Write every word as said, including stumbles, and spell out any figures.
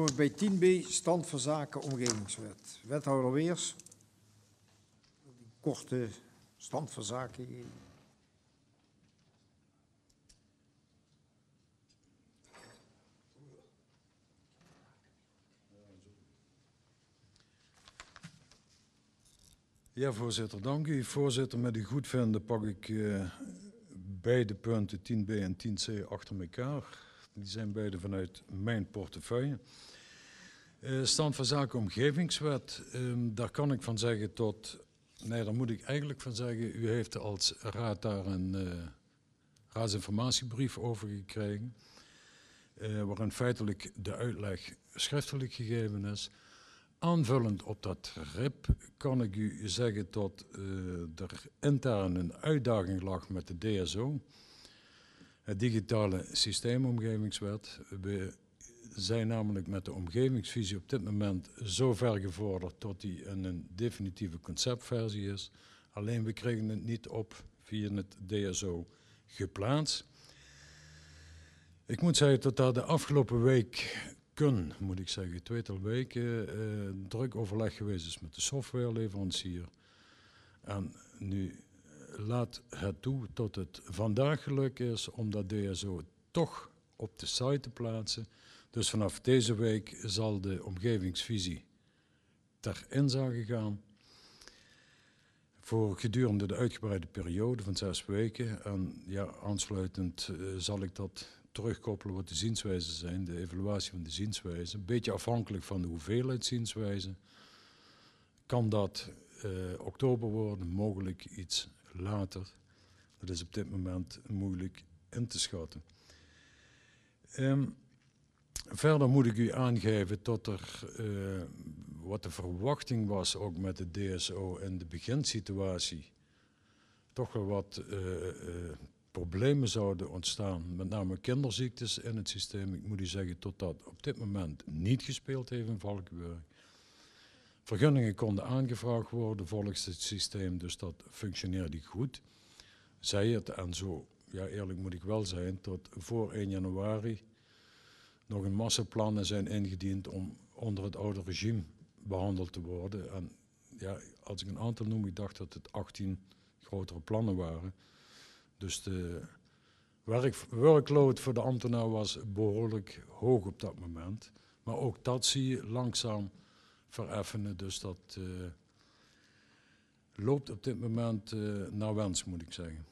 we bij tien b, stand van zaken omgevingswet. Wethouder Weers, korte stand van zaken. Ja, voorzitter, dank u. Voorzitter, met uw goedvinden pak ik uh, beide punten tien b en tien c achter elkaar. Die zijn beide vanuit mijn portefeuille. Uh, stand van zaken omgevingswet, um, daar kan ik van zeggen tot... Nee, daar moet ik eigenlijk van zeggen, u heeft als raad daar een uh, raadsinformatiebrief over gekregen. Uh, waarin feitelijk de uitleg schriftelijk gegeven is. Aanvullend op dat R I P kan ik u zeggen dat uh, er intern een uitdaging lag met de D S O. Het digitale systeemomgevingswet. We zijn namelijk met de omgevingsvisie op dit moment zo ver gevorderd tot die in een definitieve conceptversie is. Alleen we kregen het niet op via het D S O geplaatst. Ik moet zeggen dat daar de afgelopen week, kun, moet ik zeggen, tweetal weken uh, druk overleg geweest is met de softwareleverancier. En nu laat het toe tot het vandaag gelukt is om dat D S O toch op de site te plaatsen. Dus vanaf deze week zal de omgevingsvisie ter inzage gaan. Voor gedurende de uitgebreide periode van zes weken. En ja, aansluitend uh, zal ik dat terugkoppelen wat de zienswijzen zijn, de evaluatie van de zienswijzen. Een beetje afhankelijk van de hoeveelheid zienswijzen. Kan dat uh, oktober worden, mogelijk iets later. Dat is op dit moment moeilijk in te schatten. Um, verder moet ik u aangeven dat er, uh, wat de verwachting was, ook met de D S O in de beginsituatie, toch wel wat uh, uh, problemen zouden ontstaan, met name kinderziektes in het systeem. Ik moet u zeggen dat dat op dit moment niet gespeeld heeft in Valkenburg. Vergunningen konden aangevraagd worden volgens het systeem, dus dat functioneerde goed. Zij het, en zo ja, eerlijk moet ik wel zijn, tot voor één januari nog een massaplannen zijn ingediend om onder het oude regime behandeld te worden. En ja, als ik een aantal noem, ik dacht dat het achttien grotere plannen waren. Dus de werk, workload voor de ambtenaar was behoorlijk hoog op dat moment. Maar ook dat zie je langzaam vereffenen. Dus dat uh, loopt op dit moment uh, naar wens, moet ik zeggen.